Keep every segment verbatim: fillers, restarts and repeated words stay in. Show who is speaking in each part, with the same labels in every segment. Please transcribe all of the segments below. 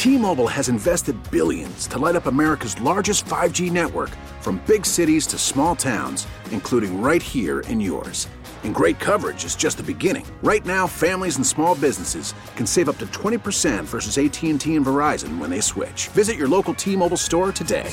Speaker 1: T-Mobile has invested billions to light up America's largest five G network, from big cities to small towns, including right here in yours. And great coverage is just the beginning. Right now, families and small businesses can save up to twenty percent versus A T and T and Verizon when they switch. Visit your local T-Mobile store today.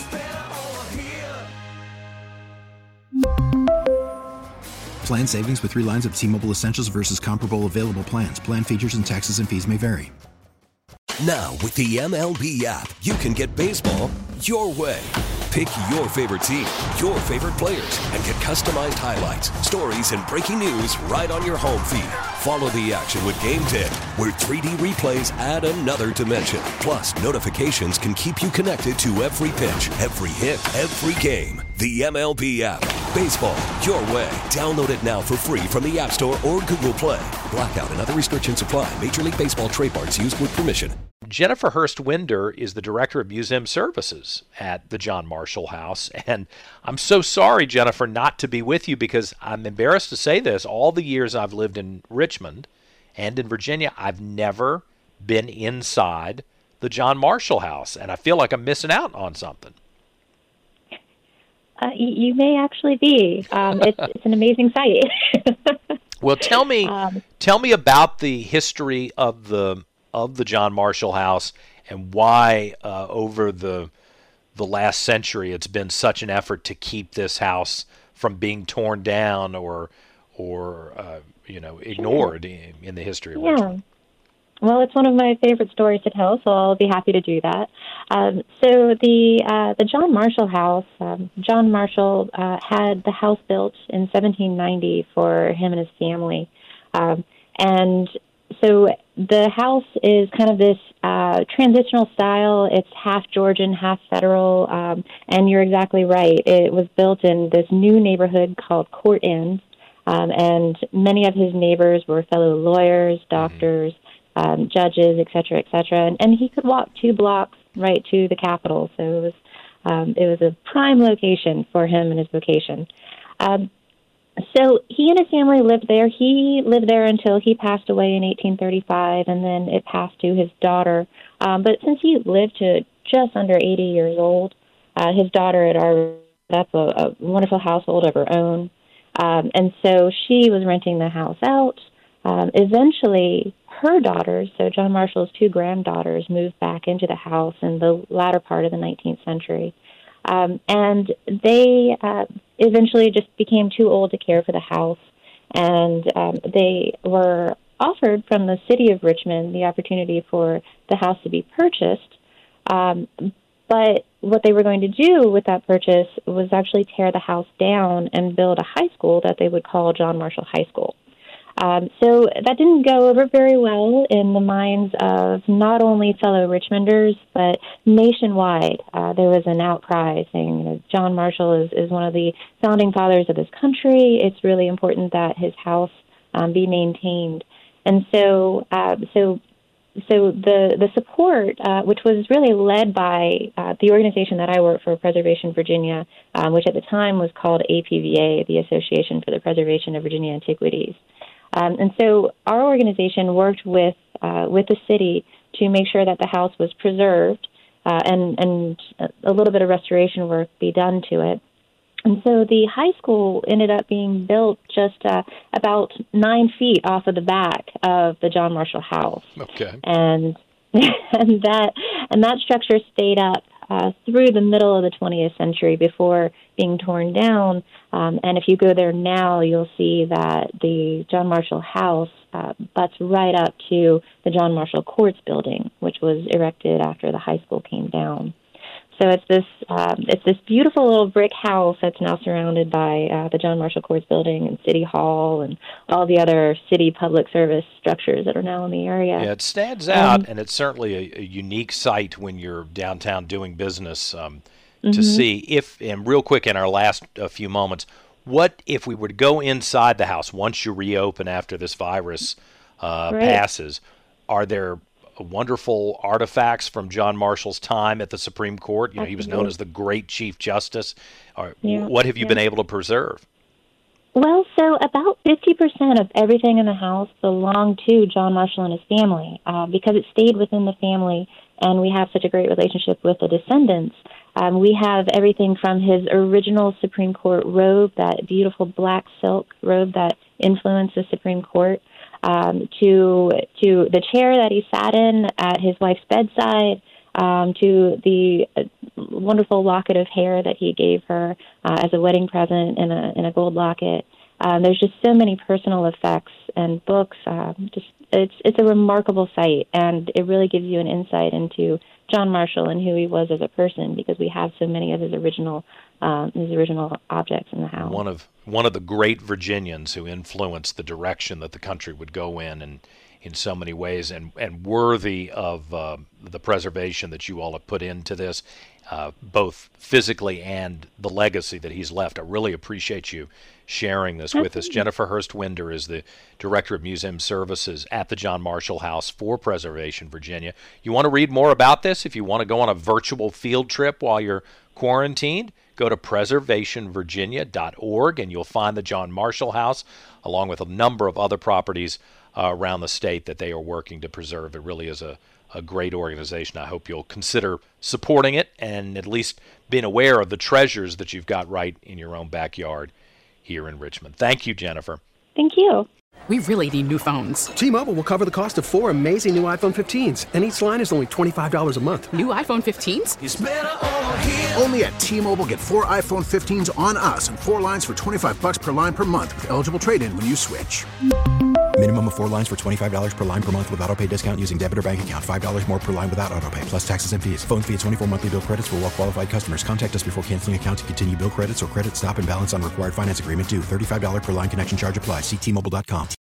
Speaker 2: Plan savings with three lines of T-Mobile Essentials versus comparable available plans. Plan features and taxes and fees may vary.
Speaker 3: Now, with the M L B app, you can get baseball your way. Pick your favorite team, your favorite players, and get customized highlights, stories, and breaking news right on your home feed. Follow the action with Game Day, where three D replays add another dimension. Plus, notifications can keep you connected to every pitch, every hit, every game. The M L B app. Baseball your way. Download it now for free from the App Store or Google Play. Blackout and other restrictions apply. Major League Baseball trademarks used with permission.
Speaker 4: Jennifer Hurst Winder is the Director of Museum Services at the John Marshall House. And I'm so sorry, Jennifer, not to be with you, because I'm embarrassed to say this. All the years I've lived in Richmond and in Virginia, I've never been inside the John Marshall House. And I feel like I'm missing out on something.
Speaker 5: Uh, you may actually be. Um, it's, it's an amazing site.
Speaker 4: Well, tell me, um, tell me about the history of the of the John Marshall House and why uh, over the the last century it's been such an effort to keep this house from being torn down or or uh, you know ignored in, in the history of
Speaker 5: yeah.
Speaker 4: Richmond.
Speaker 5: Well, it's one of my favorite stories to tell, so I'll be happy to do that. Um, so the uh, the John Marshall House, um, John Marshall uh, had the house built in seventeen ninety for him and his family. Um, and so the house is kind of this uh, transitional style. It's half Georgian, half federal, um, and you're exactly right. It was built in this new neighborhood called Court Inn, um, and many of his neighbors were fellow lawyers, doctors, Um, judges, et cetera, et cetera, and, and he could walk two blocks right to the Capitol. So it was um, it was a prime location for him and his vocation. Um, so he and his family lived there. He lived there until he passed away in eighteen thirty-five, and then it passed to his daughter. Um, but since he lived to just under eighty years old, uh, his daughter had already set up a, a wonderful household of her own, um, and so she was renting the house out. Um, eventually, her daughters, so John Marshall's two granddaughters, moved back into the house in the latter part of the nineteenth century. Um, and they uh, eventually just became too old to care for the house, and um, they were offered from the city of Richmond the opportunity for the house to be purchased. Um, but what they were going to do with that purchase was actually tear the house down and build a high school that they would call John Marshall High School. Um, so that didn't go over very well in the minds of not only fellow Richmonders, but nationwide. Uh, there was an outcry saying, you know, John Marshall is, is one of the founding fathers of this country. It's really important that his house um, be maintained. And so, uh, so, so the the support, uh, which was really led by uh, the organization that I work for, Preservation Virginia, um, which at the time was called A P V A, the Association for the Preservation of Virginia Antiquities. Um, and so our organization worked with uh, with the city to make sure that the house was preserved uh, and, and a little bit of restoration work be done to it. And so the high school ended up being built just uh, about nine feet off of the back of the John Marshall House.
Speaker 4: Okay.
Speaker 5: And and that and that structure stayed up uh, through the middle of the twentieth century before being torn down. Um, and if you go there now, you'll see that the John Marshall House uh, butts right up to the John Marshall Courts building, which was erected after the high school came down. So it's this um, it's this beautiful little brick house that's now surrounded by uh, the John Marshall Courts building and City Hall and all the other city public service structures that are now in the area.
Speaker 4: Yeah, it stands out, um, and it's certainly a, a unique site when you're downtown doing business um, mm-hmm. to see. If, and real quick in our last uh, few moments, what if we were to go inside the house once you reopen after this virus uh,
Speaker 5: right.
Speaker 4: passes? Are there wonderful artifacts from John Marshall's time at the Supreme Court? You know, he was known as the Great Chief Justice. Or,
Speaker 5: yeah,
Speaker 4: what have you
Speaker 5: yeah.
Speaker 4: been able to preserve?
Speaker 5: Well, so about fifty percent of everything in the house belonged to John Marshall and his family. Uh, because it stayed within the family and we have such a great relationship with the descendants, um, we have everything from his original Supreme Court robe, that beautiful black silk robe that influenced the Supreme Court, um, to to the chair that he sat in at his wife's bedside, um, to the uh, wonderful locket of hair that he gave her uh, as a wedding present in a in a gold locket. Um, there's just so many personal effects and books. Um, just it's it's a remarkable site, and it really gives you an insight into John Marshall and who he was as a person, because we have so many of his original um, his original objects in the house.
Speaker 4: One of one of the great Virginians who influenced the direction that the country would go in, and in so many ways, and and worthy of uh, the preservation that you all have put into this, uh, both physically and the legacy that he's left. I really appreciate you sharing this with us. Jennifer Hurst Winder is the Director of Museum Services at the John Marshall House for Preservation Virginia. You want to read more about this? If you want to go on a virtual field trip while you're quarantined, go to preservation virginia dot org and you'll find the John Marshall House, along with a number of other properties Uh, around the state that they are working to preserve. It really is a, a great organization. I hope you'll consider supporting it and at least being aware of the treasures that you've got right in your own backyard here in Richmond. Thank you, Jennifer.
Speaker 5: Thank you.
Speaker 6: We really need new phones.
Speaker 7: T-Mobile will cover the cost of four amazing new iPhone fifteens, and each line is only twenty-five dollars a month.
Speaker 6: New iPhone fifteens?
Speaker 1: It's better over here. Only at T-Mobile, get four iPhone fifteens on us and four lines for twenty-five bucks per line per month with eligible trade-in when you switch.
Speaker 2: Minimum of four lines for twenty-five dollars per line per month with autopay discount using debit or bank account. five dollars more per line without autopay, plus taxes and fees. Phone fee at twenty-four monthly bill credits for well-qualified customers. Contact us before canceling account to continue bill credits or credit stop and balance on required finance agreement due. thirty-five dollars per line connection charge applies. See T Mobile dot com.